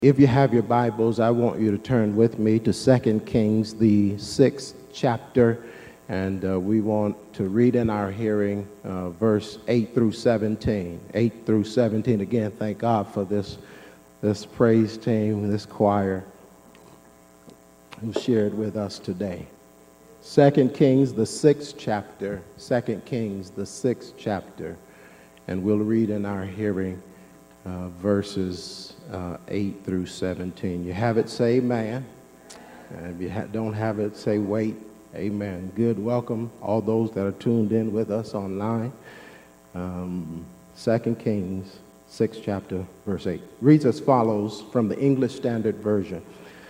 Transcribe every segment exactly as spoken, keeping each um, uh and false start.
If you have your Bibles, I want you to turn with me to Second Kings, the sixth chapter, and uh, we want to read in our hearing uh, verse eight through seventeen. eight through seventeen. Again, thank God for this, this praise team, this choir who shared with us today. Second Kings, the sixth chapter. Second Kings, the sixth chapter, and we'll read in our hearing uh, verses Uh, eight through seventeen. You have it, say amen. And if you ha- don't have it, say wait. Amen. Good. Welcome all those that are tuned in with us online. Um, Second Kings, sixth chapter, verse eight. Reads as follows from the English Standard Version.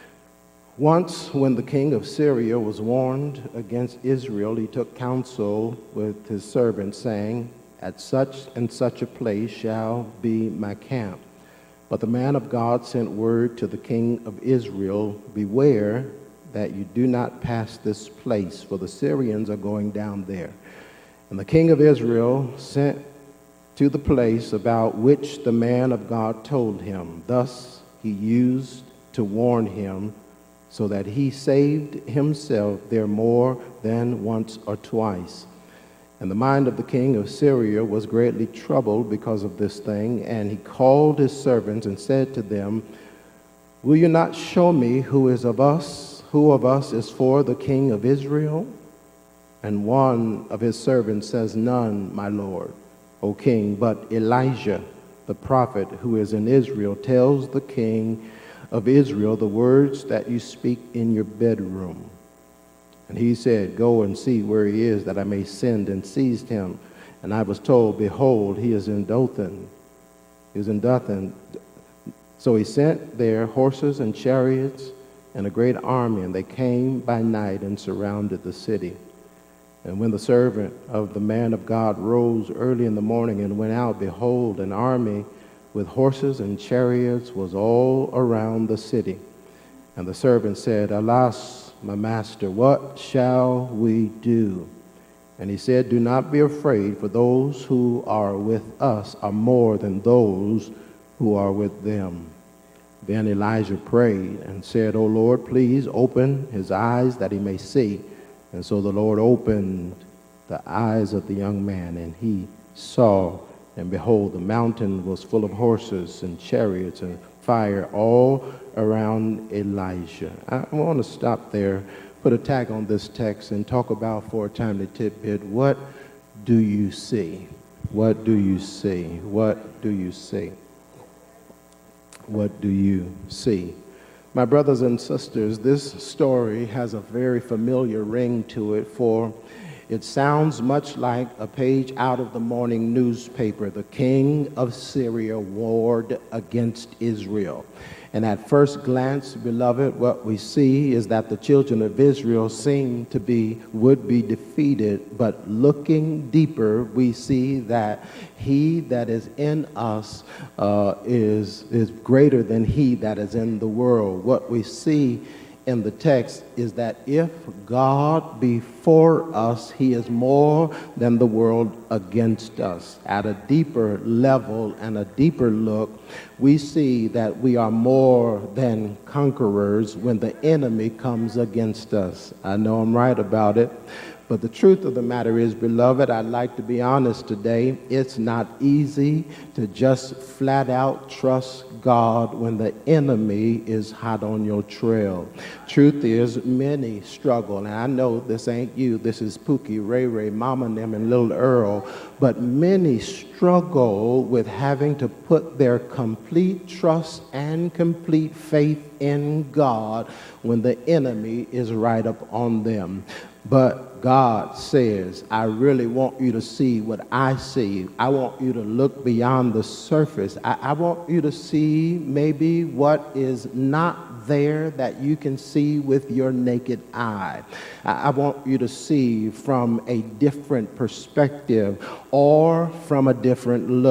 Once, when the king of Syria was warned against Israel, he took counsel with his servants, saying, "At such and such a place shall be my camp." But the man of God sent word to the king of Israel, "Beware that you do not pass this place, for the Syrians are going down there." And the king of Israel sent to the place about which the man of God told him. Thus he used to warn him, so that he saved himself there more than once or twice. And the mind of the king of Syria was greatly troubled because of this thing, and he called his servants and said to them, "Will you not show me who is of us, who of us is for the king of Israel?" And one of his servants says, "None, my lord, O king, but Elijah, the prophet who is in Israel, tells the king of Israel the words that you speak in your bedroom." And he said, "Go and see where he is, that I may send and seize him." And I was told, "Behold, he is in Dothan." He is in Dothan. So he sent there horses and chariots and a great army, and they came by night and surrounded the city. And when the servant of the man of God rose early in the morning and went out, behold, an army with horses and chariots was all around the city. And the servant said, "Alas, my master, what shall we do?" And he said, "Do not be afraid, for those who are with us are more than those who are with them." Then Elijah prayed and said, "O Lord, please open his eyes that he may see." And so the Lord opened the eyes of the young man, and he saw, and behold, the mountain was full of horses and chariots and fire all around Elijah. I want to stop there, put a tag on this text, and talk about for a timely tidbit, what do you see? What do you see? What do you see? What do you see? My brothers and sisters, this story has a very familiar ring to it, for it sounds much like a page out of the morning newspaper. The king of Syria warred against Israel. And at first glance, beloved, what we see is that the children of Israel seem to be, would be defeated. But looking deeper, we see that he that is in us uh, is, is greater than he that is in the world. What we see in the text is that if God be for us, he is more than the world against us. At a deeper level and a deeper look, we see that we are more than conquerors when the enemy comes against us. I know I'm right about it. But the truth of the matter is, beloved, I'd like to be honest today, it's not easy to just flat out trust God when the enemy is hot on your trail. Truth is, many struggle, and I know this ain't you, this is Pookie, Ray Ray, Mama and them, and Little Earl, but many struggle with having to put their complete trust and complete faith in God when the enemy is right up on them. But God says, I really want you to see what I see. I want you to look beyond the surface. I, I want you to see maybe what is not there that you can see with your naked eye. I, I want you to see from a different perspective or from a different look.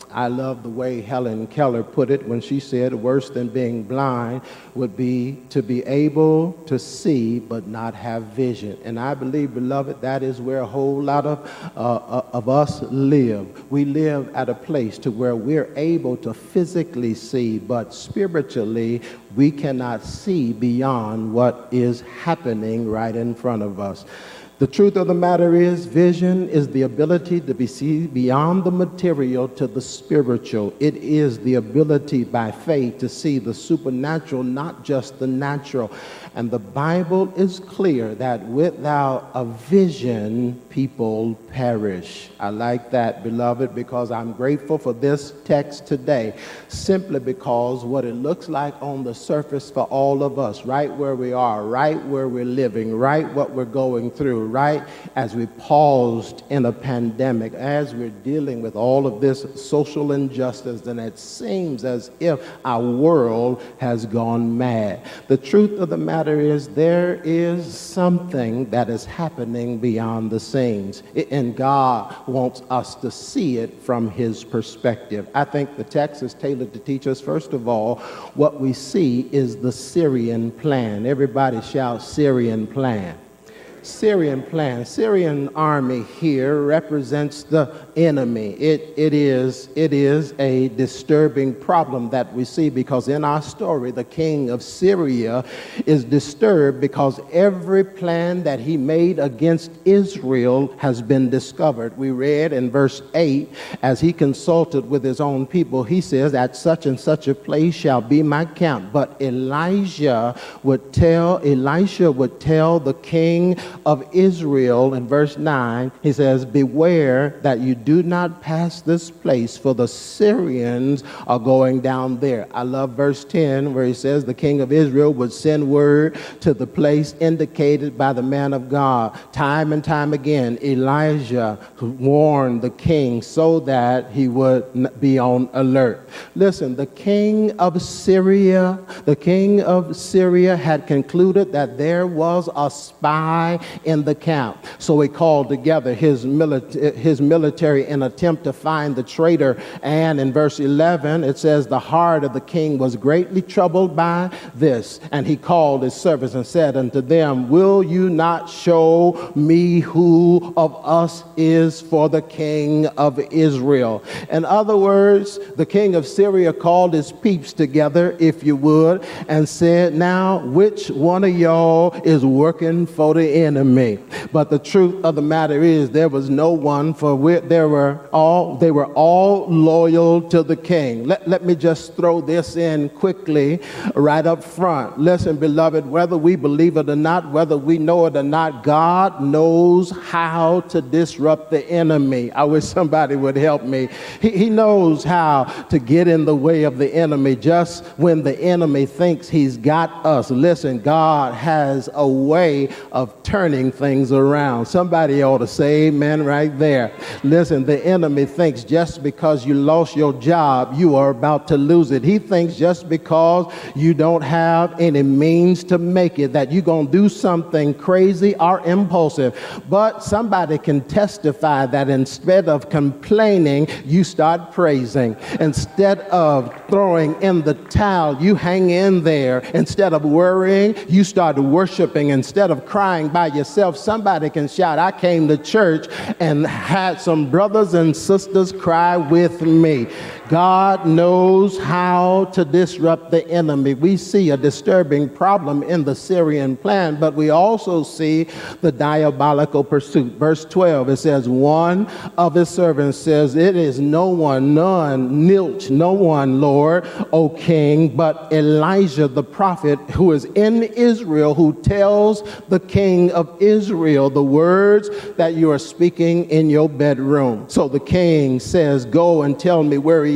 I love the way Helen Keller put it when she said worse than being blind would be to be able to see but not have vision. And I believe, beloved, that is where a whole lot of, uh, of us live. We live at a place to where we're able to physically see, but spiritually we cannot see beyond what is happening right in front of us. The truth of the matter is, vision is the ability to be see beyond the material to the spiritual. It is the ability by faith to see the supernatural, not just the natural. And the Bible is clear that without a vision, people perish. I like that, beloved, because I'm grateful for this text today, simply because what it looks like on the surface for all of us, right where we are, right where we're living, right what we're going through, right as we paused in a pandemic, as we're dealing with all of this social injustice, and it seems as if our world has gone mad. The truth of the matter is, there is something that is happening beyond the scenes, and God wants us to see it from his perspective. I think the text is tailored to teach us, first of all, what we see is the Syrian plan. Everybody shout Syrian plan. Syrian plan. Syrian army here represents the enemy. It, it is, it is a disturbing problem that we see, because in our story, the king of Syria is disturbed because every plan that he made against Israel has been discovered. We read in verse eight, as he consulted with his own people, he says, at such and such a place shall be my camp. But Elijah would tell, Elisha would tell the king of Israel in verse nine, he says, beware that you do not pass this place, for the Syrians are going down there. I love verse ten, where he says the king of Israel would send word to the place indicated by the man of God. Time and time again, Elijah warned the king so that he would be on alert. Listen, the king of Syria, the king of Syria had concluded that there was a spy in the camp. So he called together his, milita- his military in an attempt to find the traitor. And in verse eleven, it says, the heart of the king was greatly troubled by this. And he called his servants and said unto them, will you not show me who of us is for the king of Israel? In other words, the king of Syria called his peeps together, if you would, and said, now, which one of y'all is working for the enemy? But the truth of the matter is, there was no one, for we, there were all they were all loyal to the king. Let, let me just throw this in quickly right up front. Listen, beloved, whether we believe it or not, whether we know it or not, God knows how to disrupt the enemy. I wish somebody would help me. He, he knows how to get in the way of the enemy just when the enemy thinks he's got us. Listen, God has a way of turning things around. Somebody ought to say amen right there. Listen, the enemy thinks just because you lost your job, you are about to lose it. He thinks just because you don't have any means to make it, that you're going to do something crazy or impulsive. But somebody can testify that instead of complaining, you start praising. Instead of throwing in the towel, you hang in there. Instead of worrying, you start worshiping. Instead of crying by yourself, somebody can shout, I came to church and had some brothers and sisters cry with me. God knows how to disrupt the enemy. We see a disturbing problem in the Syrian plan, but we also see the diabolical pursuit. Verse twelve, it says, one of his servants says, it is no one, none, nilch, no one, Lord, O king, but Elijah the prophet, who is in Israel, who tells the king of Israel the words that you are speaking in your bedroom. So the king says, go and tell me where he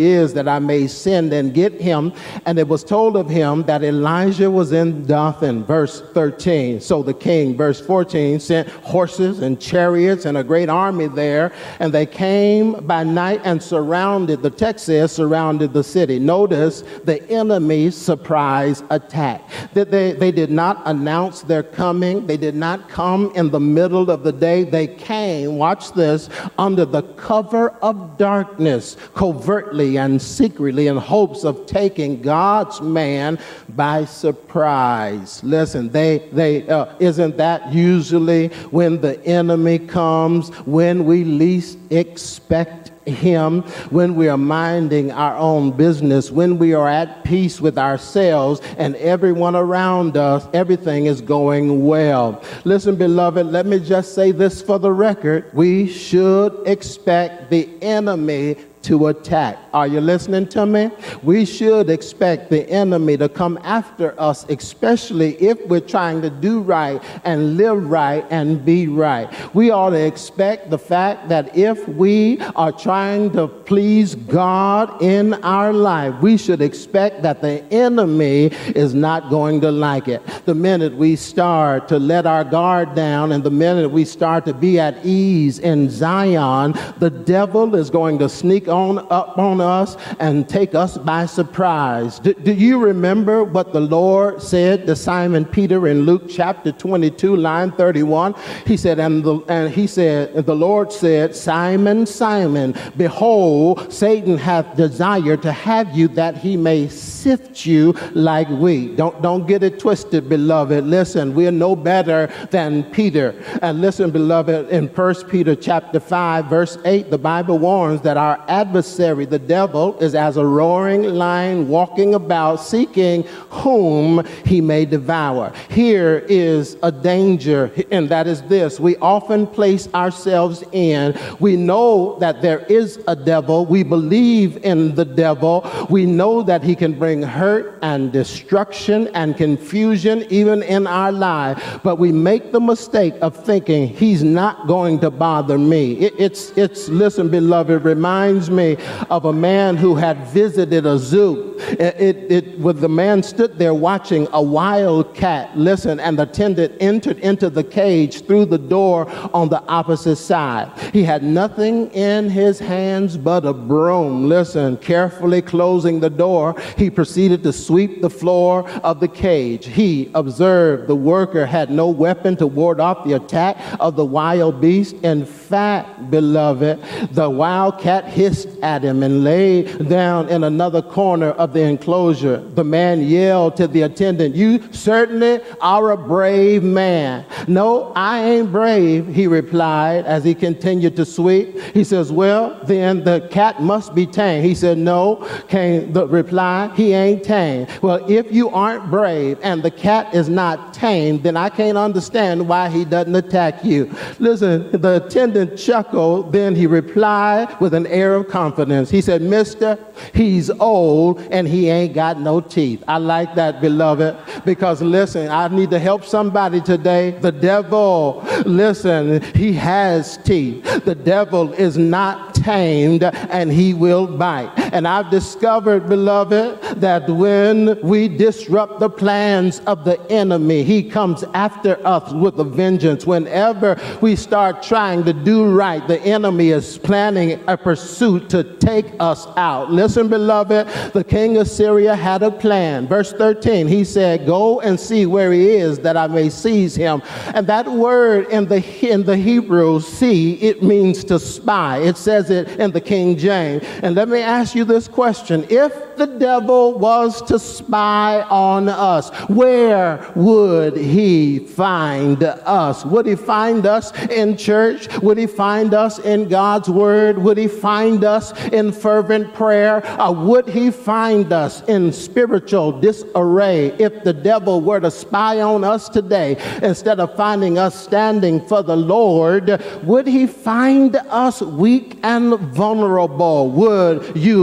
he is, that I may send and get him. And it was told of him that Elijah was in Dothan, verse thirteen. So the king, verse fourteen, sent horses and chariots and a great army there, and they came by night and surrounded, the text says, surrounded the city. Notice the enemy's surprise attack. That they, they did not announce their coming. They did not come in the middle of the day. They came, watch this, under the cover of darkness, covertly and secretly, in hopes of taking God's man by surprise. Listen, they, they, uh, isn't that usually when the enemy comes, when we least expect him, when we are minding our own business, when we are at peace with ourselves and everyone around us, everything is going well. Listen, beloved, let me just say this for the record. We should expect the enemy to attack. Are you listening to me? We should expect the enemy to come after us, especially if we're trying to do right and live right and be right. We ought to expect the fact that if we are trying to please God in our life, we should expect that the enemy is not going to like it. The minute we start to let our guard down and the minute we start to be at ease in Zion, the devil is going to sneak on up on us and take us by surprise. Do, do you remember what the Lord said to Simon Peter in Luke chapter twenty-two, line thirty-one? He said, and, the, and he said, the Lord said, Simon, Simon, behold, Satan hath desired to have you that he may sift you like wheat. Don't, don't get it twisted, beloved. Listen, we are no better than Peter. And listen, beloved, in First Peter chapter five, verse eight, the Bible warns that our adversary, the devil, is as a roaring lion walking about, seeking whom he may devour. Here is a danger, and that is this. We often place ourselves in, we know that there is a devil. We believe in the devil. We know that he can bring hurt and destruction and confusion even in our life. But we make the mistake of thinking he's not going to bother me. It, it's, it's, listen, beloved, reminds me of a man who had visited a zoo. It, it, it with the man stood there watching a wild cat. Listen, and the attendant entered into the cage through the door on the opposite side. He had nothing in his hands but a broom. Listen, carefully closing the door, he proceeded to sweep the floor of the cage. He observed the worker had no weapon to ward off the attack of the wild beast. In fact, beloved, the wild cat hissed at him and lay down in another corner of the enclosure. The man yelled to the attendant, "You certainly are a brave man." "No, I ain't brave," he replied as he continued to sweep. He says, "Well, then the cat must be tame." He said, "No," came the reply, "he ain't tame." "Well, if you aren't brave and the cat is not tame, then I can't understand why he doesn't attack you." Listen, the attendant chuckled. Then he replied with an air of confidence. He said, "Mister, he's old and he ain't got no teeth." I like that, beloved, because listen, I need to help somebody today. The devil, listen, he has teeth. The devil is not tamed and he will bite. And I've discovered, beloved, that when we disrupt the plans of the enemy, he comes after us with a vengeance. Whenever we start trying to do right, the enemy is planning a pursuit to take us out. Listen, beloved, the king of Syria had a plan. Verse thirteen, he said, "Go and see where he is, that I may seize him." And that word in the in the Hebrew, see, it means to spy. It says it in the King James. And let me ask you this question. If the devil was to spy on us, where would he find us? Would he find us in church? Would he find us in God's word? Would he find us in fervent prayer? Or would he find us in spiritual disarray? If the devil were to spy on us today, instead of finding us standing for the Lord, would he find us weak and vulnerable? Would you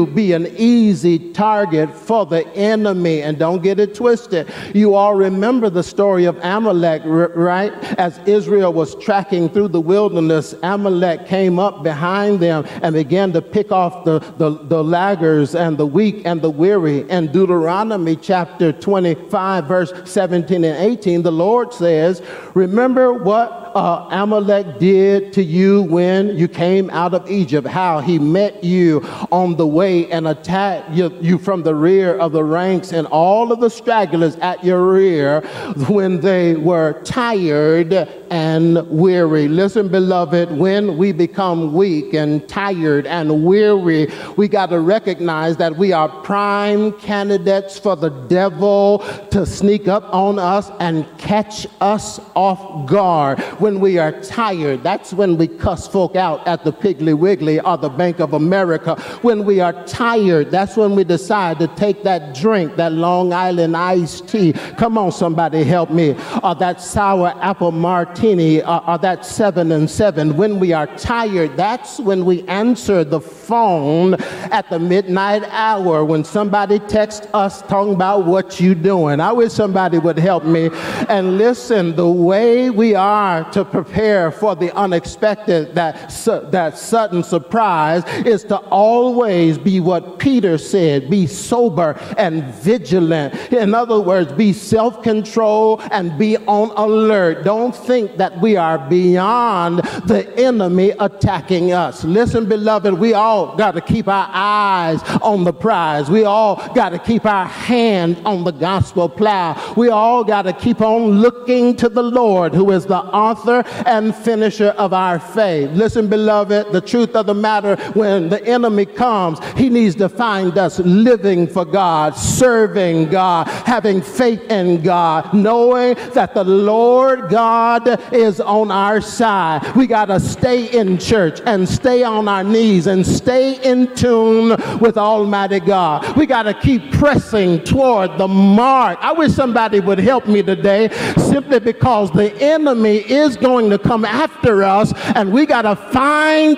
be an easy target for the enemy. And don't get it twisted. You all remember the story of Amalek, right? As Israel was tracking through the wilderness, Amalek came up behind them and began to pick off the, the, the laggers and the weak and the weary. And Deuteronomy chapter twenty-five, verse seventeen and eighteen, the Lord says, remember what uh, Amalek did to you when you came out of Egypt, how he met you on the way and attacked you, you from the rear of the ranks, and all of the stragglers at your rear when they were tired and weary. Listen, beloved, when we become weak and tired and weary, we got to recognize that we are prime candidates for the devil to sneak up on us and catch us off guard. When we are tired, that's when we cuss folk out at the Piggly Wiggly or the Bank of America. When we are tired, that's when we decide to take that drink, that Long Island iced tea. Come on, somebody help me. Or that sour apple martini, or, or that seven and seven. When we are tired, that's when we answer the phone at the midnight hour when somebody texts us talking about what you doing. I wish somebody would help me. And listen, the way we are to prepare for the unexpected, that, su- that sudden surprise, is to always be what Peter said, be sober and vigilant. In other words, be self-controlled and be on alert. Don't think that we are beyond the enemy attacking us. Listen, beloved, we all got to keep our eyes on the prize. We all got to keep our hand on the gospel plow. We all got to keep on looking to the Lord, who is the author and finisher of our faith. Listen, beloved, the truth of the matter, when the enemy comes, he needs to find us living for God, serving God, having faith in God, knowing that the Lord God is on our side. We got to stay in church and stay on our knees and stay in tune with Almighty God. We got to keep pressing toward the mark. I wish somebody would help me today, simply because the enemy is going to come after us, and we got to find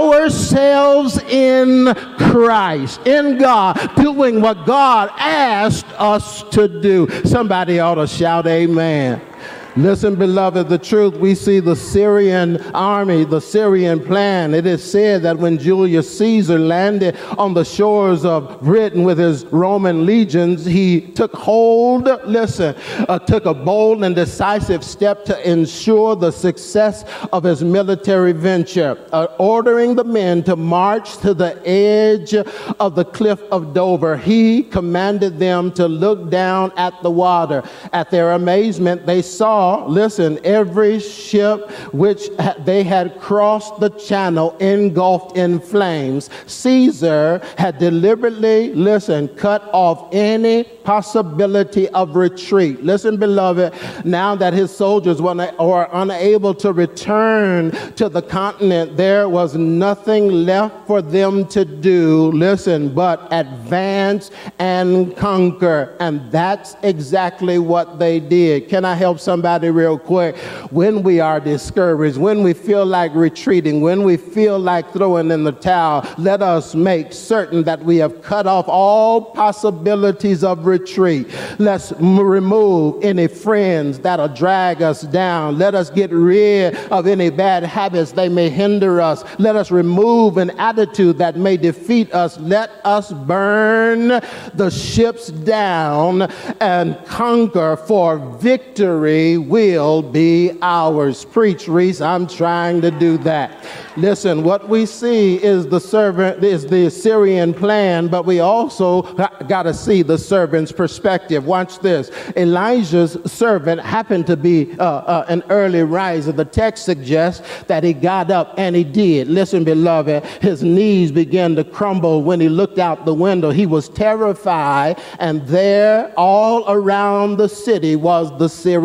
ourselves in Christ, in God, doing what God asked us to do. Somebody ought to shout amen. Listen, beloved, the truth, we see the Syrian army, the Syrian plan. It is said that when Julius Caesar landed on the shores of Britain with his Roman legions, he took hold, listen, uh, took a bold and decisive step to ensure the success of his military venture, uh, ordering the men to march to the edge of the cliff of Dover. He commanded them to look down at the water. At their amazement, they saw, listen, every ship which they had crossed the channel engulfed in flames. Caesar had deliberately, listen, cut off any possibility of retreat. Listen, beloved, now that his soldiers were unable to return to the continent, there was nothing left for them to do, listen, but advance and conquer. And that's exactly what they did. Can I help somebody real quick? When we are discouraged, when we feel like retreating, when we feel like throwing in the towel, let us make certain that we have cut off all possibilities of retreat. Let's m- remove any friends that'll drag us down. Let us get rid of any bad habits they may hinder us. Let us remove an attitude that may defeat us. Let us burn the ships down and conquer, for victory will be ours. Preach, Reese. I'm trying to do that. Listen, what we see is the servant is the Assyrian plan, but we also got to see the servant's perspective. Watch this. Elijah's servant happened to be uh, uh, an early riser. The text suggests that he got up, and he did. Listen, beloved, his knees began to crumble when he looked out the window. He was terrified, and there all around the city was the Syrian army.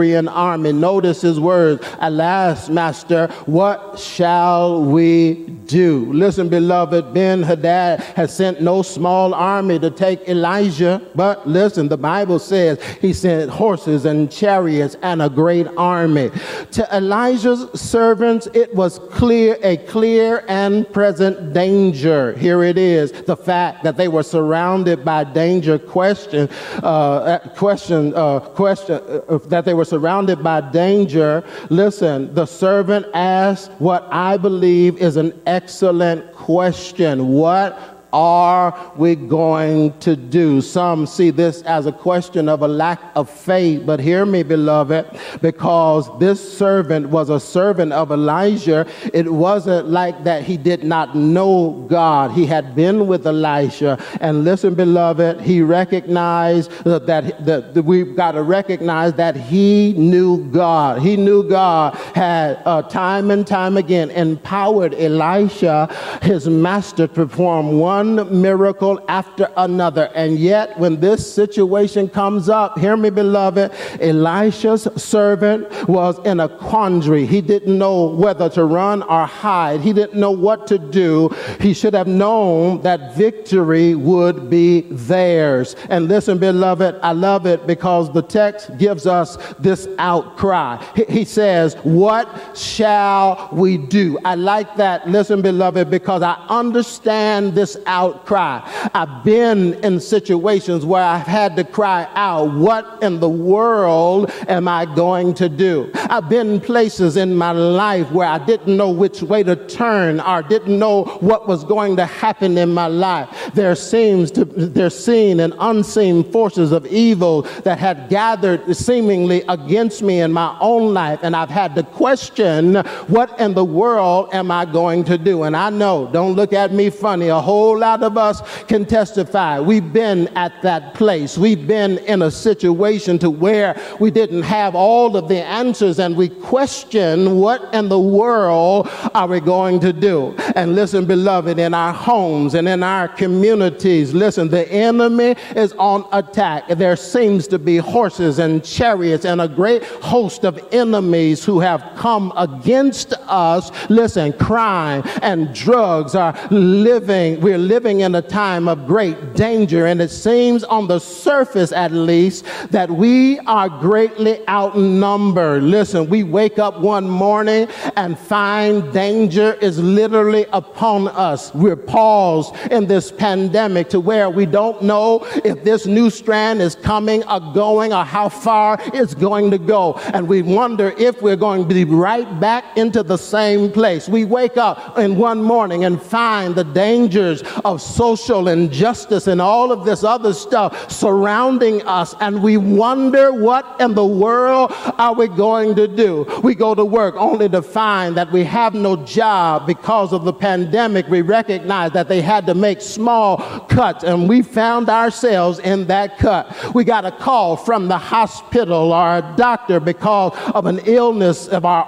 army. Notice his words. Alas, master, what shall we do? Listen, beloved, Ben-Hadad has sent no small army to take Elijah, but listen, the Bible says he sent horses and chariots and a great army. To Elijah's servants, it was clear, a clear and present danger. Here it is. The fact that they were surrounded by danger. Question, uh, question, uh, question, uh, that they were surrounded by danger. Listen, the servant asked what I believe is an excellent question. What are we going to do? Some see this as a question of a lack of faith, but hear me, beloved, because this servant was a servant of Elijah. It wasn't like that he did not know God. He had been with Elijah, and listen, beloved, he recognized that, that, that we've got to recognize that he knew God. He knew God had uh, time and time again empowered Elisha, his master, to perform one miracle after another. And yet when this situation comes up, hear me, beloved, Elisha's servant was in a quandary. He didn't know whether to run or hide. He didn't know what to do. He should have known that victory would be theirs. And listen, beloved, I love it because the text gives us this outcry. He, he says, what shall we do? I like that, listen, beloved, because I understand this outcry. I've been in situations where I've had to cry out, what in the world am I going to do? I've been in places in my life where I didn't know which way to turn or didn't know what was going to happen in my life. There seems to, there seen and unseen forces of evil that had gathered seemingly against me in my own life, and I've had to question, what in the world am I going to do? And I know, don't look at me funny, a whole lot of us can testify. We've been at that place. We've been in a situation to where we didn't have all of the answers, and we question, what in the world are we going to do? And listen, beloved, in our homes and in our communities, listen, the enemy is on attack. There seems to be horses and chariots and a great host of enemies who have come against us. Listen, crime and drugs are living, we're living in a time of great danger, and it seems on the surface at least that we are greatly outnumbered. Listen, we wake up one morning and find danger is literally upon us. We're paused in this pandemic to where we don't know if this new strand is coming or going or how far it's going to go, and we wonder if we're going to be right back into the same place. We wake up in one morning and find the dangers of social injustice and all of this other stuff surrounding us, and we wonder, what in the world are we going to do? We go to work only to find that we have no job because of the pandemic. We recognize that they had to make small cuts, and we found ourselves in that cut. We got a call from the hospital or a doctor because of an illness of our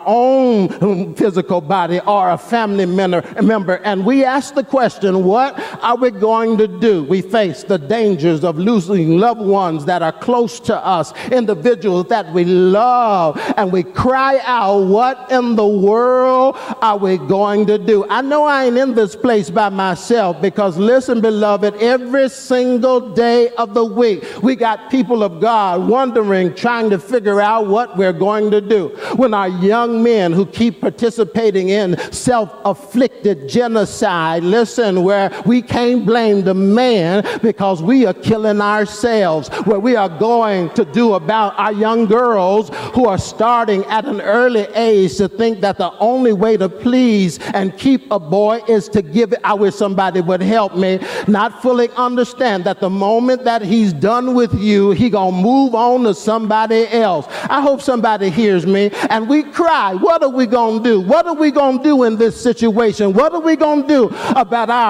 own physical body or a family member, and we ask the question, what are we going to do? We face the dangers of losing loved ones that are close to us, individuals that we love, and we cry out, what in the world are we going to do? I know I ain't in this place by myself, because listen, beloved, every single day of the week, we got people of God wondering, trying to figure out what we're going to do. When our young men who keep participating in self-afflicted genocide, listen, where we can't blame the man because we are killing ourselves, where we are going to do about our young girls who are starting at an early age to think that the only way to please and keep a boy is to give it. I wish somebody would help me, not fully understand that the moment that he's done with you, he gonna move on to somebody else. I hope somebody hears me. And we cry, what are we gonna do? What are we gonna do in this situation? What are we gonna do about our,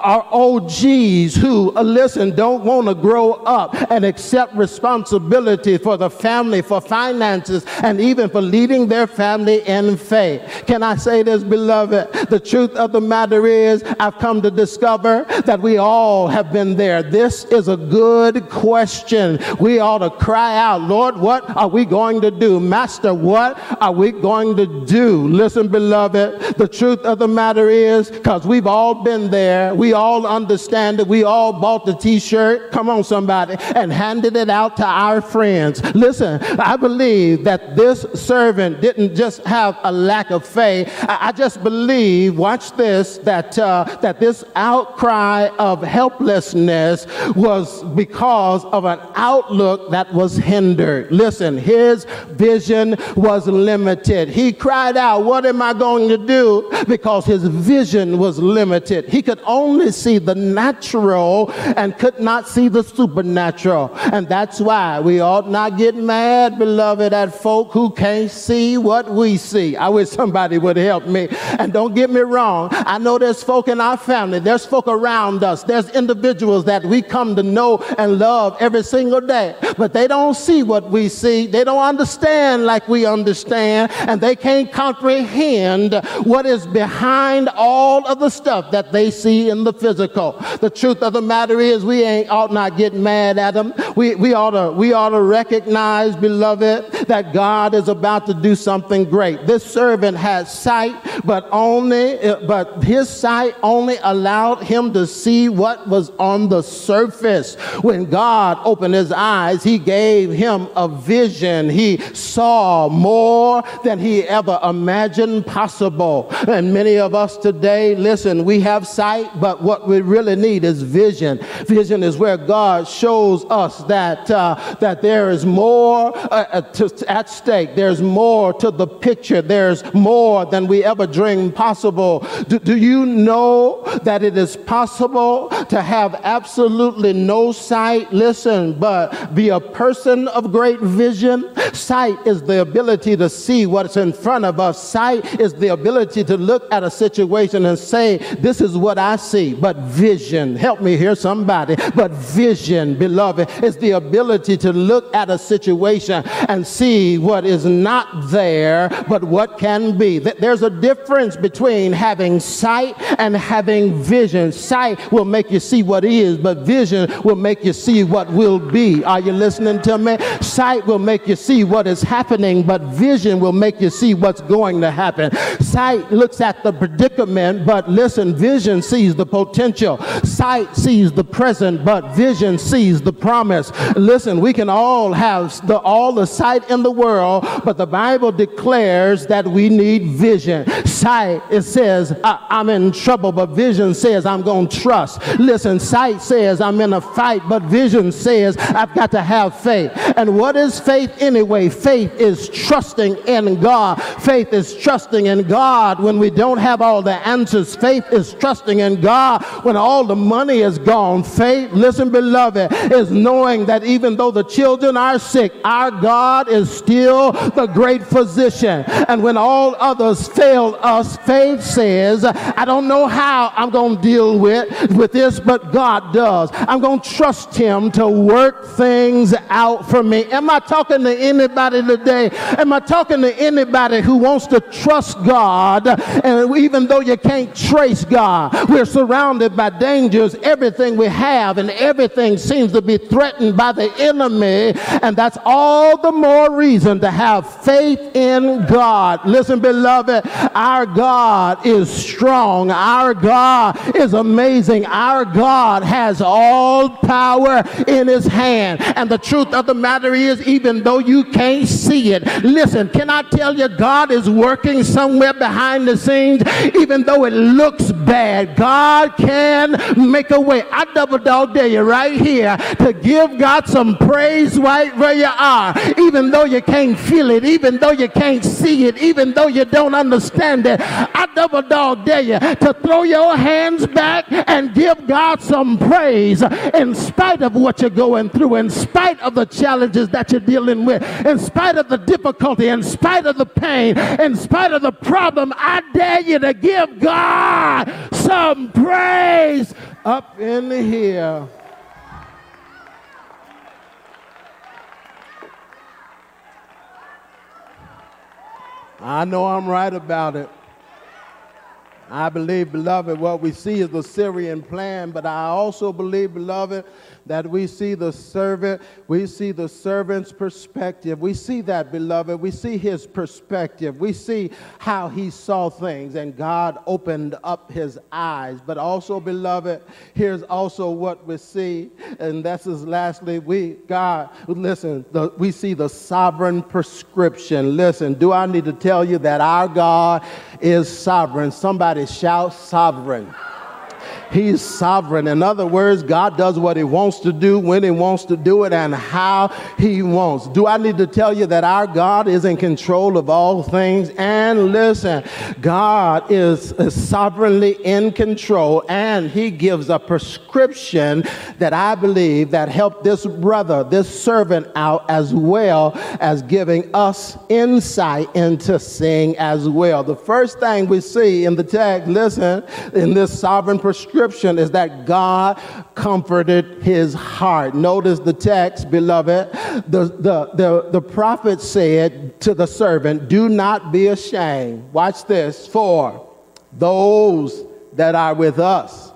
are O Gs who, uh, listen, don't want to grow up and accept responsibility for the family, for finances, and even for leading their family in faith. Can I say this, beloved? The truth of the matter is, I've come to discover that we all have been there. This is a good question. We ought to cry out, Lord, what are we going to do? Master, what are we going to do? Listen, beloved, the truth of the matter is, because we've all been there, we all understand it, we all bought the t-shirt, come on somebody, and handed it out to our friends. Listen, I believe that this servant didn't just have a lack of faith. I, I just believe, watch this, that, uh, that this outcry of helplessness was because of an outlook that was hindered. Listen, his vision was limited. He cried out, what am I going to do? Because his vision was limited. He could only see the natural and could not see the supernatural. And that's why we ought not get mad, beloved, at folk who can't see what we see. I wish somebody would help me. And don't get me wrong, I know there's folk in our family, there's folk around us, there's individuals that we come to know and love every single day, but they don't see what we see. They don't understand like we understand, and they can't comprehend what is behind all of the stuff that they see in the physical. The truth of the matter is, we ain't ought not get mad at them. We, we ought to we ought to recognize, beloved, that God is about to do something great. This servant had sight, but only but his sight only allowed him to see what was on the surface. When God opened his eyes, he gave him a vision. He saw more than he ever imagined possible. And many of us today, listen, we have sight, but what we really need is vision. Vision is where God shows us that uh, that there is more uh, to, at stake. There's more to the picture. There's more than we ever dreamed possible. Do, do you know that it is possible to have absolutely no sight, listen, but be a person of great vision? Sight is the ability to see what's in front of us. Sight is the ability to look at a situation and say, this is what I see. But vision, help me here somebody, but vision, beloved, is the ability to look at a situation and see what is not there, but what can be. There's a difference between having sight and having vision. Sight will make you see what is, but vision will make you see what will be. Are you listening to me? Sight will make you see what is happening, but vision will make you see what's going to happen. Sight looks at the predicament, but listen, vision sees the potential. Sight sees the present, but vision sees the promise. Listen, we can all have the, all the sight in the world, but the Bible declares that we need vision. Sight, it says, I, I'm in trouble, but vision says I'm going to trust. Listen, sight says I'm in a fight, but vision says I've got to have faith. And what is faith anyway? Faith is trusting in God. Faith is trusting in God when we don't have all the answers. Faith is trusting in God when all the money is gone. Faith, listen, beloved, is knowing that even though the children are sick, our God is still the great physician. And when all others fail us, faith says, I don't know how I'm going to deal with, with this, but God does. I'm going to trust him to work things out for me. Am I talking to anybody today? Am I talking to anybody who wants to trust God? And even though you can't trace God, we're surrounded by dangers. Everything we have and everything seems to be threatened by the enemy. And that's all the more reason to have faith in God. Listen, beloved, our God is strong. Our God is amazing. Our God has all power in his hand. And the truth of the matter is, even though you can't see it, listen, can I tell you, God is working somewhere behind the scenes. Even though it looks bad, God can make a way. I double dog dare you right here to give God some praise right where you are. Even though you can't feel it, even though you can't see it, even though you don't understand it, I double dog dare you to throw your hands back and give God some praise in spite of what you're going through, in spite of the challenges that you're dealing with, in spite of the difficulty, in spite of the pain, in spite of the problem. I dare you to give God some praise up in here. I know I'm right about it. I believe, beloved, what we see is the Syrian plan, but I also believe, beloved, that we see the servant, we see the servant's perspective. We see that, beloved. We see his perspective. We see how he saw things, and God opened up his eyes. But also, beloved, here's also what we see, and that's is lastly, we, God, listen, the, we see the sovereign prescription. Listen, do I need to tell you that our God is sovereign? Somebody shout sovereign. He's sovereign. In other words, God does what he wants to do, when he wants to do it, and how he wants. Do I need to tell you that our God is in control of all things? And listen, God is, is sovereignly in control, and he gives a prescription that I believe that helped this brother, this servant out, as well as giving us insight into seeing as well. The first thing we see in the text, listen, in this sovereign prescription, is that God comforted his heart. Notice the text, beloved. The, the, the, the prophet said to the servant, do not be ashamed. Watch this. For those that are with us,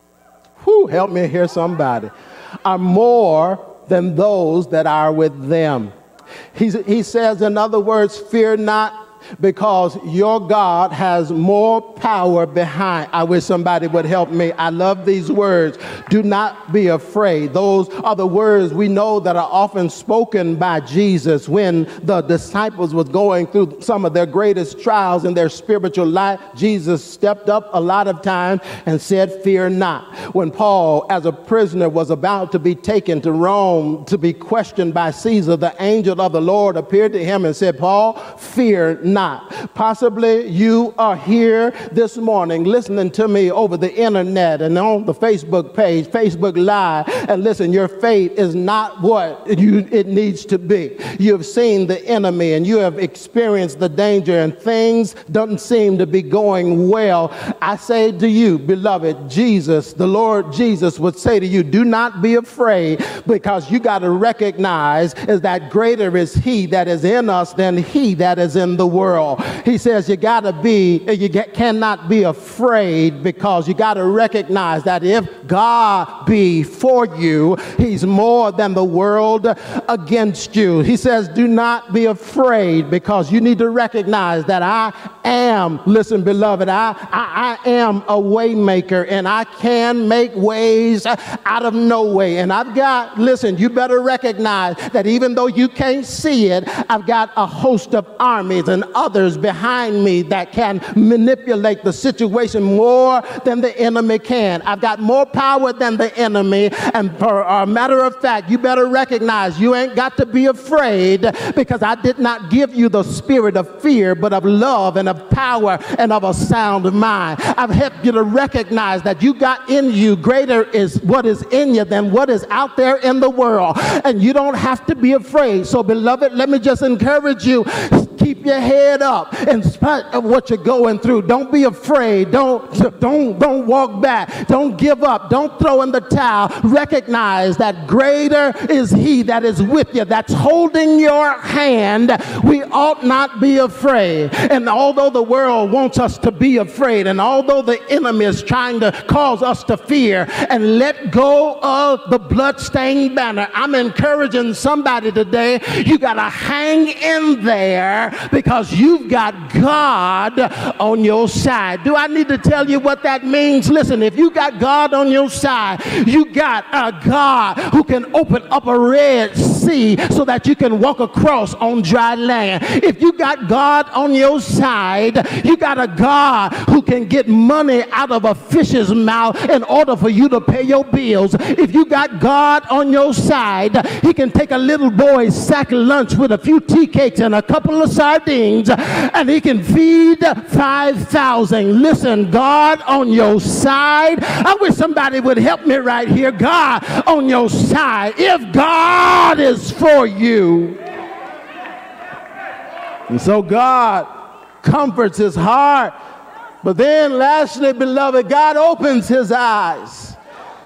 whew, help me hear somebody, are more than those that are with them. He, he says, in other words, fear not, because your God has more power behind. I wish somebody would help me. I love these words. Do not be afraid. Those are the words we know that are often spoken by Jesus when the disciples was going through some of their greatest trials in their spiritual life. Jesus stepped up a lot of times and said, fear not. When Paul, as a prisoner, was about to be taken to Rome to be questioned by Caesar, the angel of the Lord appeared to him and said, Paul, fear not. Not. Possibly you are here this morning listening to me over the internet and on the Facebook page, Facebook Live, and listen, your faith is not what you, it needs to be. You have seen the enemy and you have experienced the danger, and things don't seem to be going well. I say to you, beloved, Jesus, the Lord Jesus would say to you, do not be afraid, because you got to recognize is that greater is he that is in us than he that is in the world. He says you got to be, you get, cannot be afraid, because you got to recognize that if God be for you, he's more than the world against you. He says do not be afraid, because you need to recognize that I am, listen, beloved, I, I, I am a way maker, and I can make ways out of no way. And I've got, listen, you better recognize that even though you can't see it, I've got a host of armies and others behind me that can manipulate the situation more than the enemy can. I've got more power than the enemy, and for a matter of fact, you better recognize you ain't got to be afraid, because I did not give you the spirit of fear, but of love and of power and of a sound mind. I've helped you to recognize that you got in you greater is what is in you than what is out there in the world, and you don't have to be afraid. So beloved, let me just encourage you, keep your head up in spite of what you're going through. Don't be afraid. Don't, don't, don't walk back. Don't give up. Don't throw in the towel. Recognize that greater is he that is with you, that's holding your hand. We ought not be afraid. And although the world wants us to be afraid, and although the enemy is trying to cause us to fear and let go of the bloodstained banner, I'm encouraging somebody today, you got to hang in there, because you've got God on your side. Do I need to tell you what that means? Listen, if you got God on your side, you got a God who can open up a Red Sea so that you can walk across on dry land. If you got God on your side, you got a God who can get money out of a fish's mouth in order for you to pay your bills. If you got God on your side, he can take a little boy's sack lunch with a few tea cakes and a couple of sardines, and he can feed five thousand. Listen, God on your side. I wish somebody would help me right here. God on your side. If God is for you. And so God comforts his heart. But then lastly, beloved, God opens his eyes.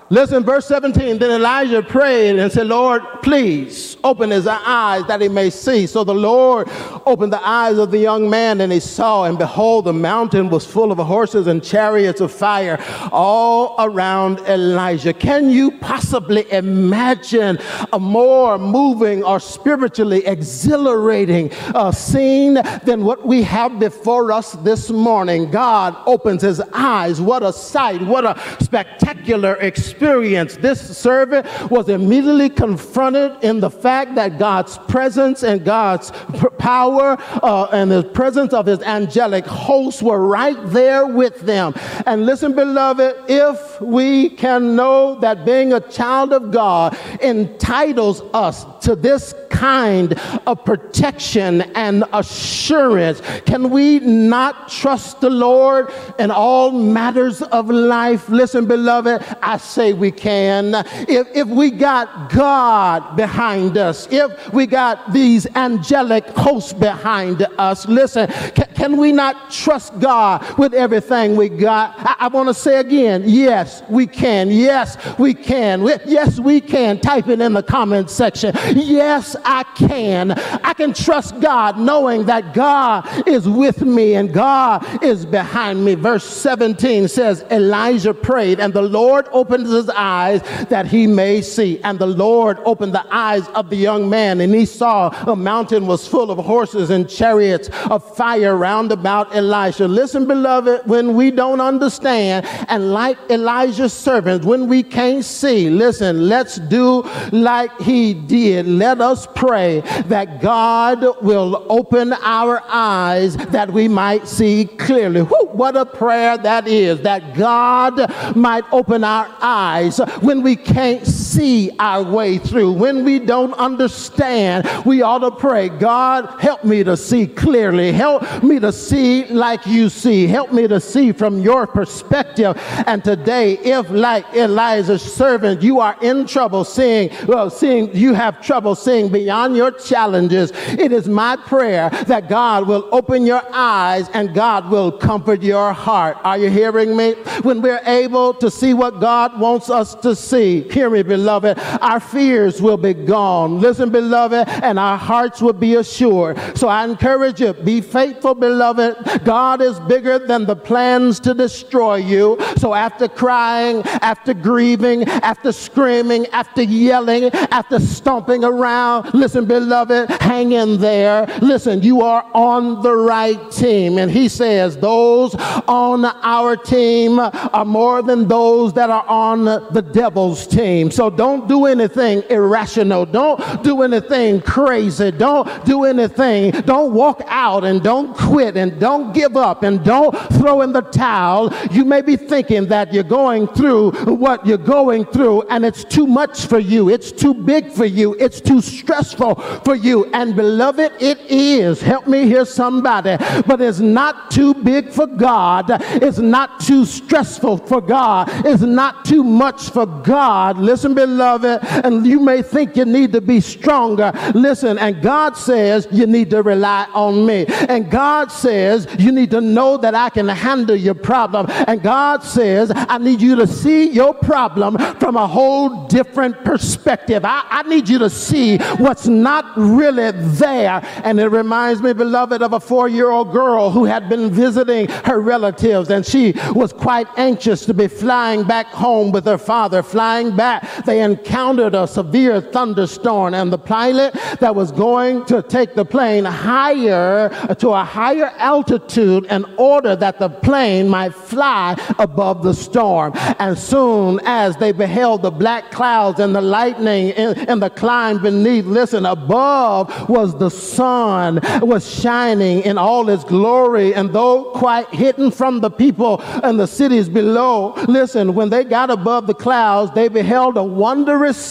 Listen, verse seventeen, then Elijah prayed and said, Lord, please open his eyes that he may see. So the Lord opened the eyes of the young man, and he saw, and behold, the mountain was full of horses and chariots of fire all around Elijah. Can you possibly imagine a more moving or spiritually exhilarating uh, scene than what we have before us this morning? God opens his eyes. What a sight. What a spectacular experience. Experience. This servant was immediately confronted in the fact that God's presence and God's power uh, and the presence of his angelic hosts were right there with them. And listen, beloved, if we can know that being a child of God entitles us to this kind of protection and assurance, can we not trust the Lord in all matters of life? Listen, beloved, I say we can. If, if we got God behind us, if we got these angelic hosts behind us, listen, can, can we not trust God with everything we got? I, I want to say again, yes, we can. Yes, we can. We, yes, we can. Type it in the comment section. Yes, I can. I can trust God knowing that God is with me and God is behind me. Verse seventeen says, Elijah prayed, and the Lord opened his eyes that he may see. And the Lord opened the eyes of the young man, and he saw a mountain was full of horses and chariots of fire round about Elisha. Listen, beloved, when we don't understand, and like Elijah's servants, when we can't see, listen, let's do like he did. Let us pray that God will open our eyes that we might see clearly. Whew, what a prayer that is, that God might open our eyes when we can't see our way through, when we don't understand. We ought to pray, God, help me to see clearly. Help me to see like you see. Help me to see from your perspective. And today, if like Elijah's servant, you are in trouble seeing, well, seeing, you have trouble seeing beyond your challenges, it is my prayer that God will open your eyes and God will comfort your heart. Are you hearing me? When we're able to see what God wants us to see, hear me, beloved, our fears will be gone. Listen, beloved, and our hearts will be assured. So I encourage you, be faithful, beloved. God is bigger than the plans to destroy you. So after crying, after grieving, after screaming, after yelling, after stomping around, listen, beloved, hang in there. Listen, you are on the right team. And he says those on our team are more than those that are on the devil's team. So don't do anything irrational. Don't do anything crazy. Don't do anything. Don't walk out and don't quit and don't give up and don't throw in the towel. You may be thinking that you're going through what you're going through and it's too much for you. It's too big for you. It's too stressful for you. And beloved, it is. Help me hear somebody. But it's not too big for God. It's not too stressful for God. It's not too much for God. Listen, beloved, and you may think you need to be stronger. Listen, and God says you need to rely on me. And God says you need to know that I can handle your problem. And God says I need you to see your problem from a whole different perspective. I, I need you to see what's not really there. And it reminds me, beloved, of a four-year-old girl who had been visiting her relatives, and she was quite anxious to be flying back home with her father. Flying back, they encountered a severe thunderstorm, and the pilot that was going to take the plane higher to a higher altitude in order that the plane might fly above the storm. And soon as they beheld the black clouds and the lightning in, in the climb beneath, listen, above was the sun was shining in all its glory, and though quite hidden from the people and the cities below, listen, when they got above the clouds, they beheld a wondrous sight.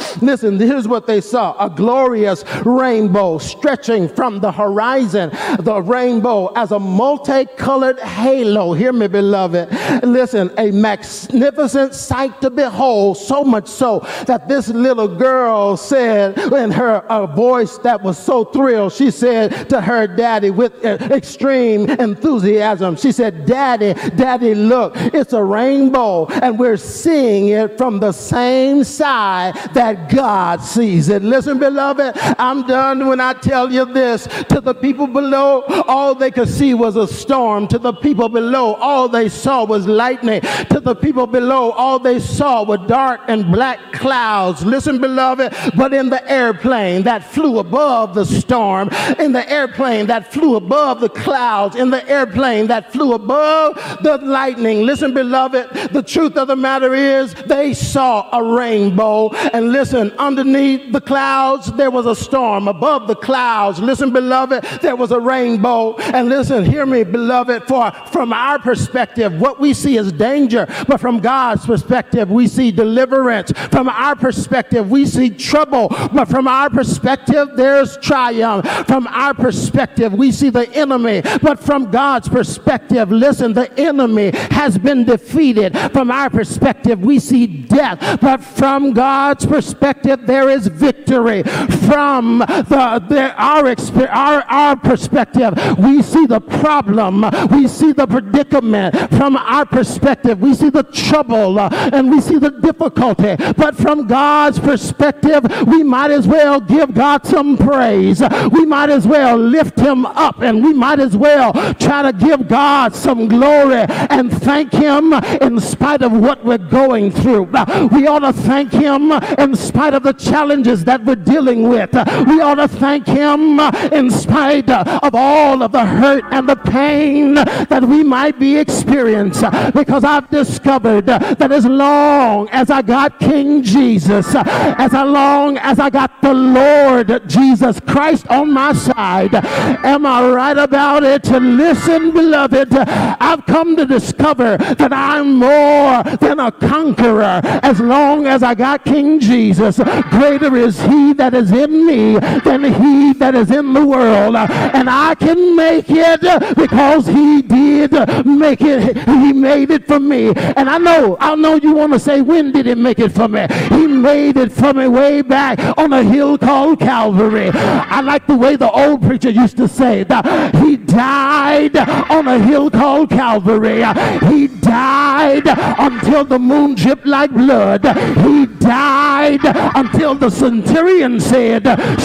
Listen, here's what they saw: a glorious rainbow stretching from the horizon. The rainbow as a multicolored halo. Hear me, beloved. Listen, a magnificent sight to behold, so much so that this little girl said in her a voice that was so thrilled, she said to her daddy with extreme enthusiasm, she said, "Daddy, Daddy, look, it's a rainbow, and we're seeing it from the same side that God sees it." Listen, beloved, I'm done when I tell you this. To the people below, all they could see was a storm. To the people below, all they saw was lightning. To the people below, all they saw were dark and black clouds. Listen, beloved, but in the airplane that flew above the storm, in the airplane that flew above the clouds, in the airplane that flew above the lightning, listen, beloved, the truth of the matter is they saw a rainbow. And listen, underneath the clouds there was a storm. Above the clouds, listen, beloved, there was a rainbow. And listen, hear me, beloved, for from our perspective what we see is danger, but from God's perspective we see deliverance. From our perspective we see trouble, but from our perspective there's triumph. From our perspective we see the enemy, but from God's perspective, listen, the enemy has been defeated. From our perspective we see death, but from God's perspective there is victory. From the, the our, our our perspective we see the problem, we see the predicament. From our perspective we see the trouble, uh, and we see the difficulty, but from God's perspective we might as well give God some praise. We might as well lift him up, and we might as well try to give God some glory and thank him in spite of what we're going through. We ought to thank him in spite of the challenges that we're dealing with. We ought to thank him in spite of all of the hurt and the pain that we might be experiencing, because I've discovered that as long as I got King Jesus, as long as I got the Lord Jesus Christ on my side, am I right about it? Listen, beloved, I've come to discover that I'm more than a conqueror as long as I got King Jesus. Greater is he that is in me than he that is in the world, and I can make it because he did make it. He made it for me. And I know, I know you want to say, when did he make it for me? He made it for me way back on a hill called Calvary. I like the way the old preacher used to say that he died on a hill called Calvary. He died until the moon dripped like blood. He died until the centurion said,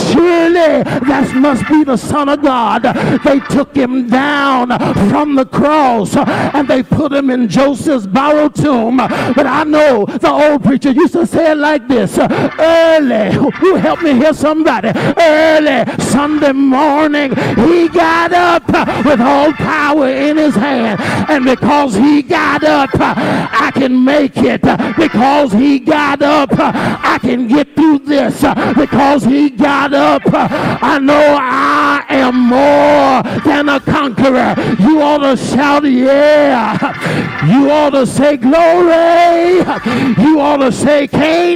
surely that must be the Son of God. They took him down from the cross and they put him in Joseph's borrowed tomb. But I know the old preacher used to say it like this: early, you help me hear somebody, early Sunday morning he got up with all power in his hand, and because he got up I can make it. Because he got up I can get through this. Because he got up I know I am more than a conqueror. You ought to shout yeah. You ought to say glory. You ought to say can't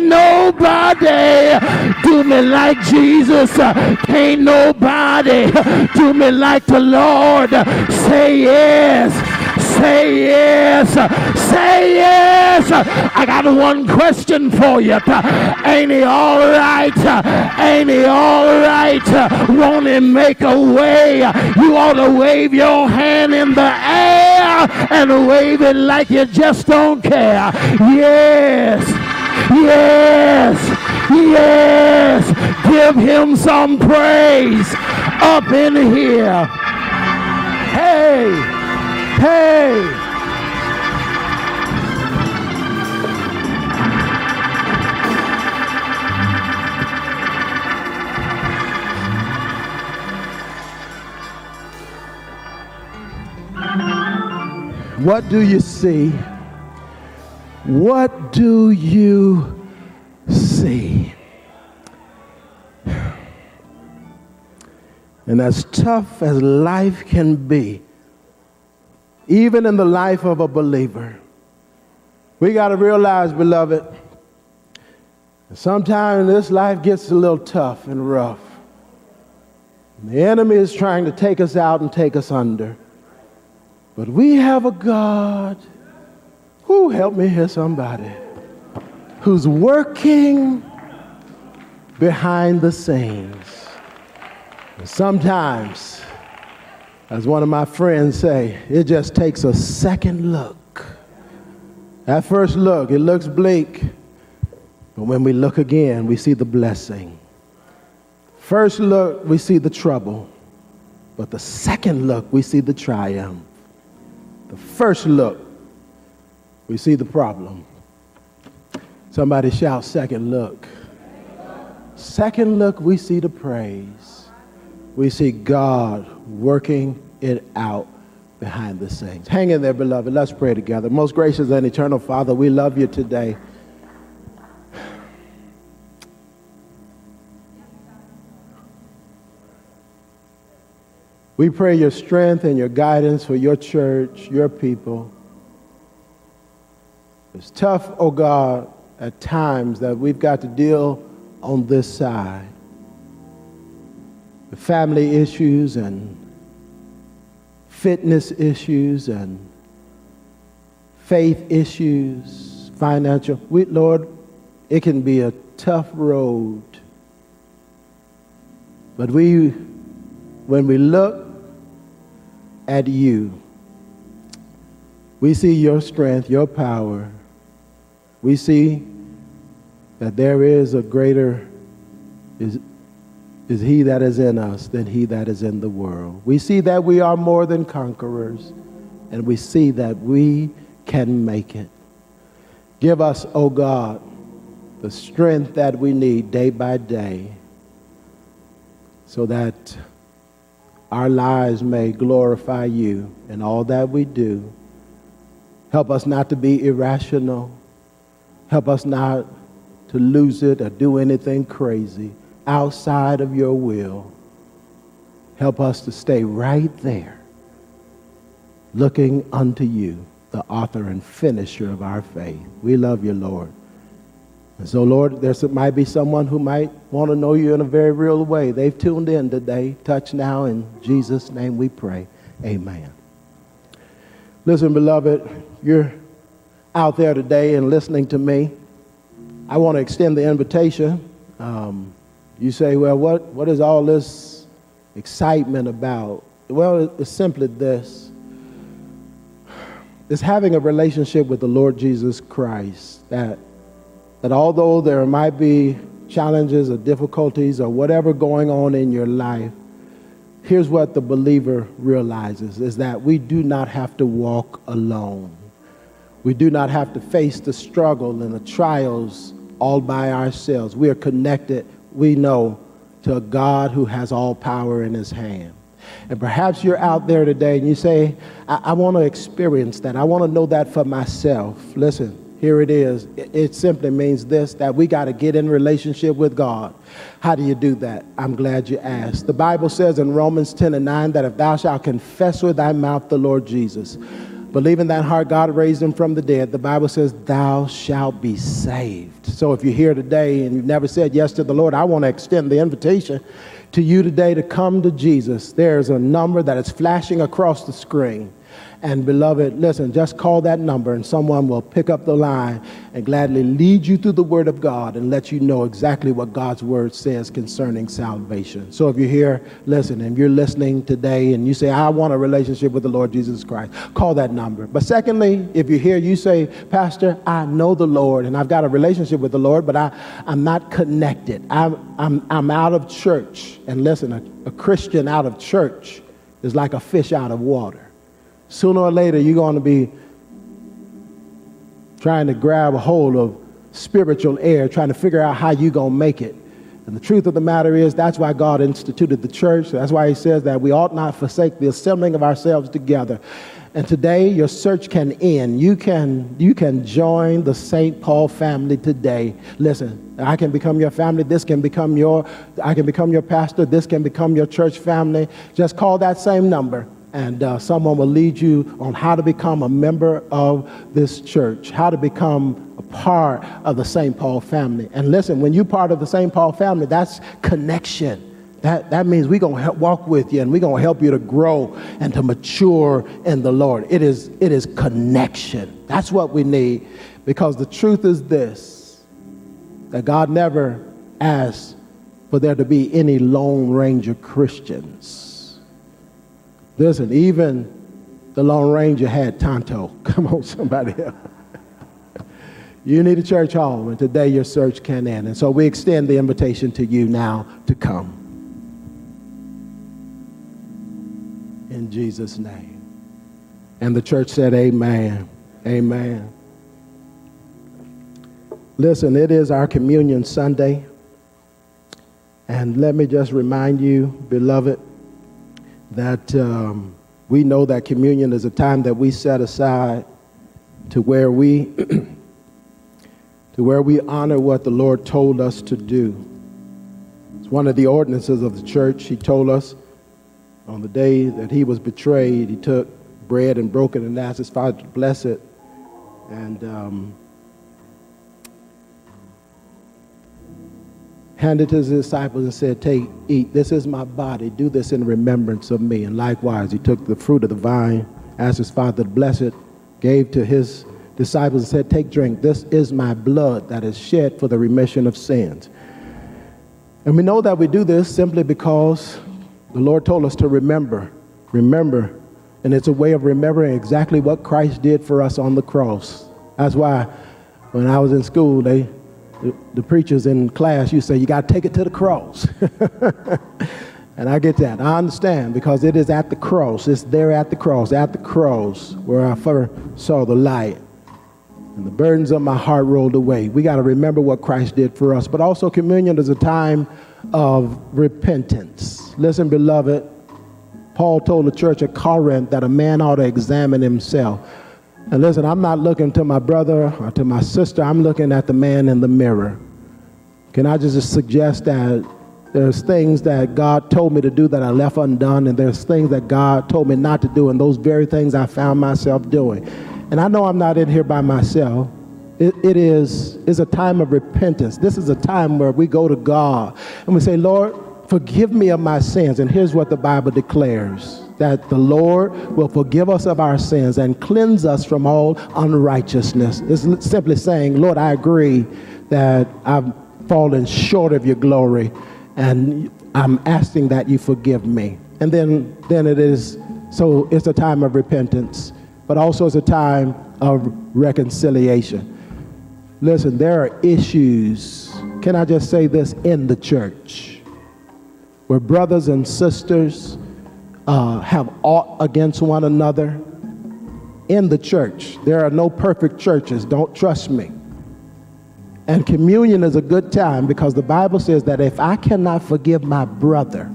nobody do me like Jesus. Can't nobody do me like the Lord. Say yes. Say yes. Say yes. I got one question for you. Ain't he all right? Ain't he all right? Won't he make a way? You ought to wave your hand in the air and wave it like you just don't care. Yes. Yes. Yes. Give him some praise up in here. Hey. Hey! What do you see? What do you see? And as tough as life can be, even in the life of a believer, we got to realize, beloved, Sometimes this life gets a little tough and rough. The enemy is trying to take us out and take us under. But we have a God who, help me hear somebody, who's working behind the scenes. And sometimes, as one of my friends say, it just takes a second look. At first look, it looks bleak. But when we look again, we see the blessing. First look, we see the trouble. But the second look, we see the triumph. The first look, we see the problem. Somebody shout, second look. Second look, we see the praise. We see God working it out behind the scenes. Hang in there, beloved. Let's pray together. Most gracious and eternal Father, we love you today. We pray your strength and your guidance for your church, your people. It's tough, oh God, at times that we've got to deal on this side. The family issues and fitness issues and faith issues, financial. We, Lord, it can be a tough road. But we, when we look at you, we see your strength, your power. We see that there is a greater, is, is he that is in us than he that is in the world. We see that we are more than conquerors, and we see that we can make it. Give us, O God, the strength that we need day by day so that our lives may glorify you in all that we do. Help us not to be irrational. Help us not to lose it or do anything crazy outside of your will. Help us to stay right there, looking unto you, the author and finisher of our faith. We love you, Lord. And so, Lord, there might be someone who might want to know you in a very real way. They've tuned in today. Touch now. In Jesus' name we pray. Amen. Listen, beloved, you're out there today and listening to me. I want to extend the invitation. Um, you say, well, what, what is all this excitement about? Well, it's simply this. It's having a relationship with the Lord Jesus Christ, that that although there might be challenges or difficulties or whatever going on in your life, here's what the believer realizes, is that we do not have to walk alone. We do not have to face the struggle and the trials all by ourselves. We are connected, we know, to a God who has all power in his hand. And perhaps you're out there today and you say, I, I want to experience that. I want to know that for myself. Listen. Here it is. It simply means this, that we got to get in relationship with God. How do you do that? I'm glad you asked. The Bible says in Romans ten and nine that if thou shalt confess with thy mouth the Lord Jesus, believe in thine heart God raised him from the dead, the Bible says thou shalt be saved. So if you're here today and you've never said yes to the Lord, I want to extend the invitation to you today to come to Jesus. There's a number that is flashing across the screen. And beloved, listen, just call that number and someone will pick up the line and gladly lead you through the word of God and let you know exactly what God's word says concerning salvation. So if you're here, listen, and you're listening today and you say, I want a relationship with the Lord Jesus Christ, call that number. But secondly, if you're here, you say, Pastor, I know the Lord and I've got a relationship with the Lord, but I, I'm not connected. I'm, I'm, I'm out of church. And listen, a, a Christian out of church is like a fish out of water. Sooner or later, you're going to be trying to grab a hold of spiritual air, trying to figure out how you're going to make it. And the truth of the matter is, that's why God instituted the church. That's why he says that we ought not forsake the assembling of ourselves together. And today, your search can end. You can, you can join the Saint Paul family today. Listen, I can become your family. This can become your, I can become your pastor. This can become your church family. Just call that same number. And uh, someone will lead you on how to become a member of this church, how to become a part of the Saint Paul family. And listen, when you're part of the Saint Paul family, that's connection. That, that means we're going to walk with you and we're going to help you to grow and to mature in the Lord. It is, it is connection. That's what we need, because the truth is this, that God never asked for there to be any Lone Ranger Christians. Listen, even the Lone Ranger had Tonto. Come on, somebody else. You need a church home, and today your search can end. And so we extend the invitation to you now to come. In Jesus' name. And the church said, amen. Amen. Listen, it is our Communion Sunday. And let me just remind you, beloved, that um, we know that communion is a time that we set aside to where we to where we honor what the Lord told us to do. It's one of the ordinances of the church. He told us on the day that he was betrayed, he took bread and broke it and asked his Father to bless it. And um, handed to his disciples and said, take, eat, this is my body, do this in remembrance of me. And likewise, he took the fruit of the vine, asked his Father to bless it, gave to his disciples and said, take, drink, this is my blood that is shed for the remission of sins. And we know that we do this simply because the Lord told us to remember, remember, and it's a way of remembering exactly what Christ did for us on the cross. That's why when I was in school, they The, the preachers in class, you say, you got to take it to the cross. And I get that. I understand, because it is at the cross. It's there at the cross, at the cross where I first saw the light. And the burdens of my heart rolled away. We got to remember what Christ did for us. But also communion is a time of repentance. Listen, beloved, Paul told the church at Corinth that a man ought to examine himself. And listen, I'm not looking to my brother or to my sister. I'm looking at the man in the mirror. Can I just suggest that there's things that God told me to do that I left undone, and there's things that God told me not to do, and those very things I found myself doing. And I know I'm not in here by myself. It, it is is a time of repentance. This is a time where we go to God and we say, Lord, forgive me of my sins. And here's what the Bible declares, that the Lord will forgive us of our sins and cleanse us from all unrighteousness. It's simply saying, Lord, I agree that I've fallen short of your glory, and I'm asking that you forgive me. And then, then it is, so it's a time of repentance, but also it's a time of reconciliation. Listen, there are issues, can I just say this, in the church, where brothers and sisters Uh, have aught against one another in the church. There are no perfect churches, don't trust me. And communion is a good time, because the Bible says that if I cannot forgive my brother,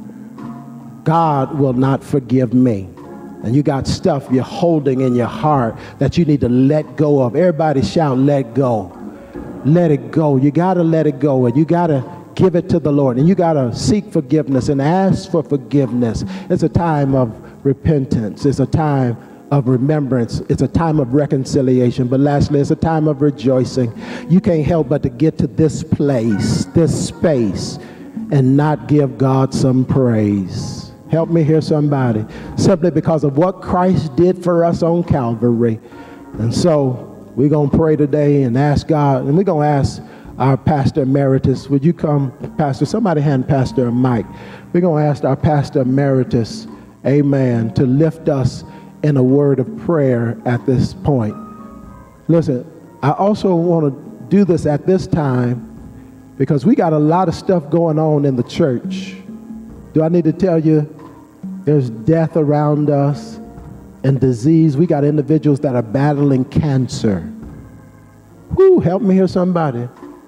God will not forgive me. And you got stuff you're holding in your heart that you need to let go of. Everybody shout, let go. Let it go. You got to let it go, and you got to give it to the Lord, and you got to seek forgiveness and ask for forgiveness. It's a time of repentance. It's a time of remembrance. It's a time of reconciliation. But lastly, it's a time of rejoicing. You can't help but to get to this place, this space, and not give God some praise. Help me hear somebody. Simply because of what Christ did for us on Calvary. And so we're going to pray today and ask God, and we're going to ask our Pastor Emeritus. Would you come, Pastor? Somebody hand Pastor a mic. We're going to ask our Pastor Emeritus, amen, to lift us in a word of prayer at this point. Listen, I also want to do this at this time because we got a lot of stuff going on in the church. Do I need to tell you there's death around us and disease? We got individuals that are battling cancer. Woo, help me hear somebody.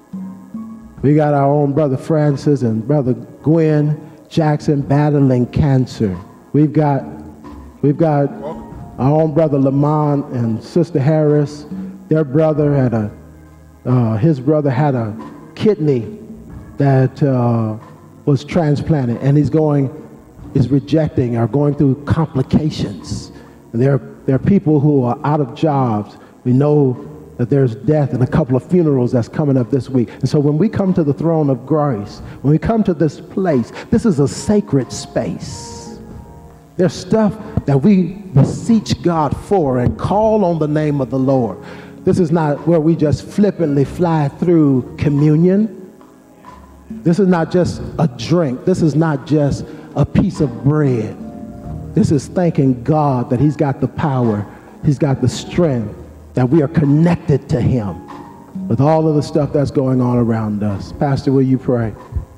We got our own Brother Francis and Brother Gwen Jackson battling cancer. We've got we've got our own Brother Lamont and Sister Harris. Their brother had a uh, his brother had a kidney that uh, was transplanted, and he's going is rejecting or going through complications. And there there are people who are out of jobs. We know that there's death and a couple of funerals that's coming up this week. And so when we come to the throne of grace, when we come to this place, this is a sacred space. There's stuff that we beseech God for and call on the name of the Lord. This is not where we just flippantly fly through communion. This is not just a drink. This is not just a piece of bread. This is thanking God that he's got the power, he's got the strength, that we are connected to him with all of the stuff that's going on around us. Pastor, will you pray?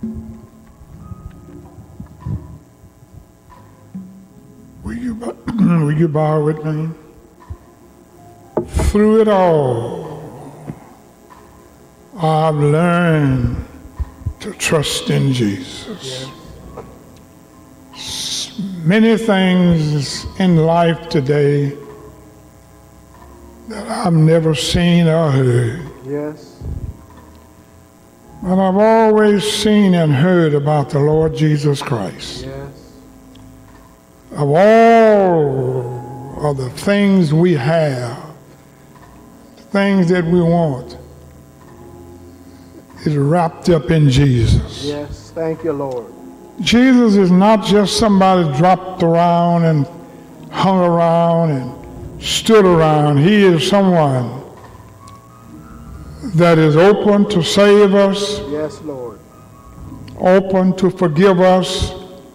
Will you, will you bow with me? Through it all, I've learned to trust in Jesus. Yes. Many things in life today that I've never seen or heard. Yes. But I've always seen and heard about the Lord Jesus Christ. Yes. Of all of the things we have, things that we want, is wrapped up in Jesus. Yes. Thank you, Lord. Jesus is not just somebody dropped around and hung around and stood around. He is someone that is open to save us. Yes, Lord. Open to forgive us.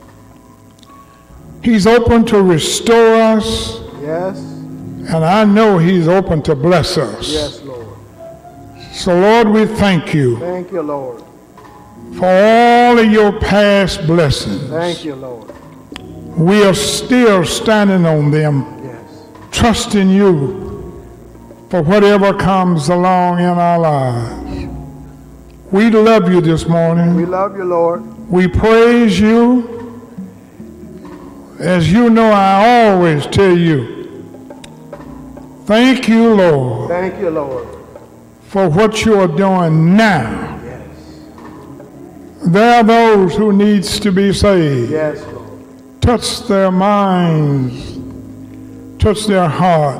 He's open to restore us. Yes. And I know he's open to bless us. Yes, Lord. So Lord, we thank you. Thank you, Lord. For all of your past blessings. Thank you, Lord. We are still standing on them. Trusting you for whatever comes along in our lives. We love you this morning. We love you, Lord. We praise you. As you know, I always tell you, thank you, Lord. Thank you, Lord. For what you are doing now. Yes. There are those who needs to be saved. Yes, Lord. Touch their minds. Touch their heart.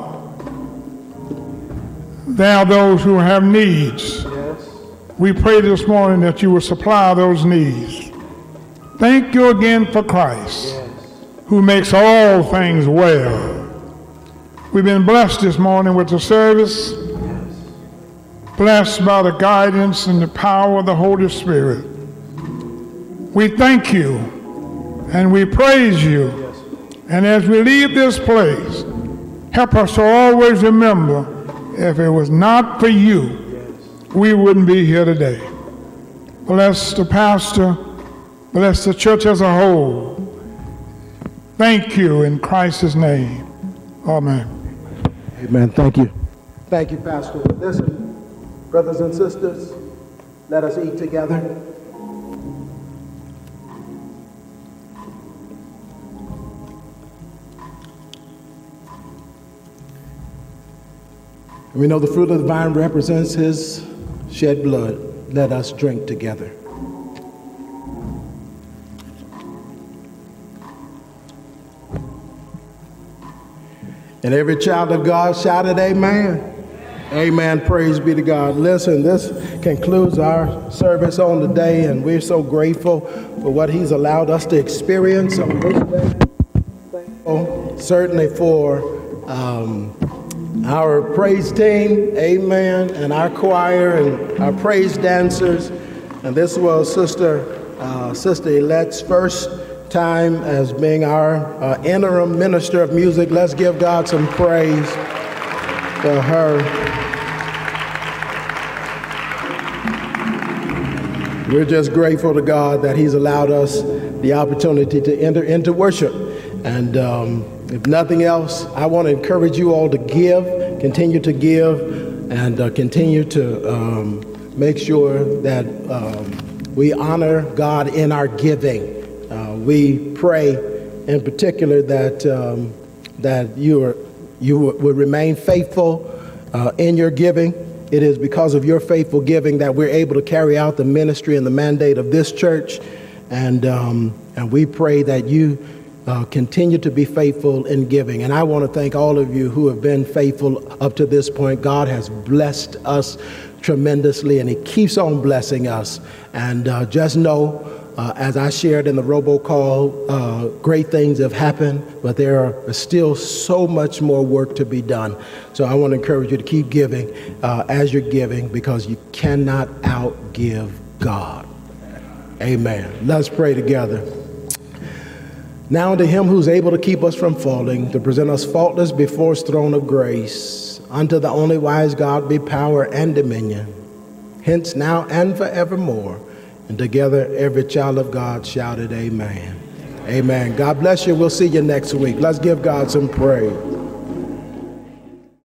There are those who have needs. Yes. We pray this morning that you will supply those needs. Thank you again for Christ, Yes. who makes all things well. We've been blessed this morning with the service, Yes. blessed by the guidance and the power of the Holy Spirit. We thank you and we praise you. Yes. And as we leave this place, help us to always remember, if it was not for you, Yes. we wouldn't be here today. Bless the pastor, bless the church as a whole. Thank you in Christ's name. Amen. Amen. Thank you. Thank you, Pastor. Listen, brothers and sisters, let us eat together. We know the fruit of the vine represents his shed blood. Let us drink together. And every child of God shouted amen. Amen. Praise be to God. Listen, this concludes our service on the day, and we're so grateful for what he's allowed us to experience on this day. Thankful certainly for um, our praise team, amen, and our choir and our praise dancers. And this was Sister uh, Sister Elette's first time as being our uh, interim minister of music. Let's give God some praise for her. We're just grateful to God that he's allowed us the opportunity to enter into worship. And um, if nothing else, I want to encourage you all to give, continue to give, and uh, continue to um, make sure that um, we honor God in our giving. Uh, we pray in particular that um, that you are you would remain faithful uh, in your giving. It is because of your faithful giving that we're able to carry out the ministry and the mandate of this church, and um, and we pray that you uh, continue to be faithful in giving. And I want to thank all of you who have been faithful up to this point. God has blessed us tremendously, and he keeps on blessing us. And uh, just know, uh, as I shared in the robocall, uh, great things have happened, but there are still so much more work to be done. So I want to encourage you to keep giving uh, as you're giving, because you cannot outgive God. Amen. Let's pray together. Now unto him who's able to keep us from falling, to present us faultless before his throne of grace, unto the only wise God be power and dominion, hence now and forevermore. And together every child of God shouted amen. Amen. God bless you. We'll see you next week. Let's give God some praise.